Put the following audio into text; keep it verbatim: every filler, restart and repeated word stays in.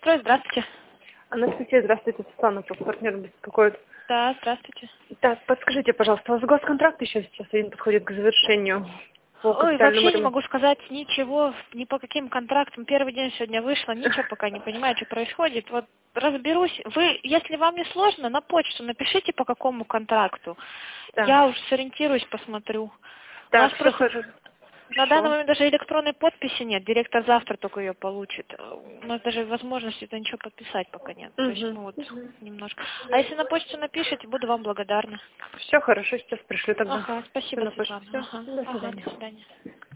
Автострой, здравствуйте. Анастасия, здравствуйте, Светлана, партнер беспокоит. Да, здравствуйте. Да, подскажите, пожалуйста, у вас госконтракт еще сейчас один подходит к завершению по Ой, капитальному вообще не ремонту? могу сказать ничего, ни по каким контрактам. Первый день сегодня вышла, ничего пока не понимаю, что происходит. Вот разберусь. Вы, если вам не сложно, на почту напишите, по какому контракту. Да, Я уже сориентируюсь, посмотрю. У да, нас все просто хорошо. на данный момент даже электронной подписи нет. Директор завтра только ее получит. У нас даже возможности это ничего подписать пока нет. То есть, Угу. ну вот, немножко. А если на почту напишите, буду вам благодарна. Все хорошо, сейчас пришлю тогда. Ага, Всё спасибо, на почту. Светлана. Все, Ага, до ага, свидания. до свидания.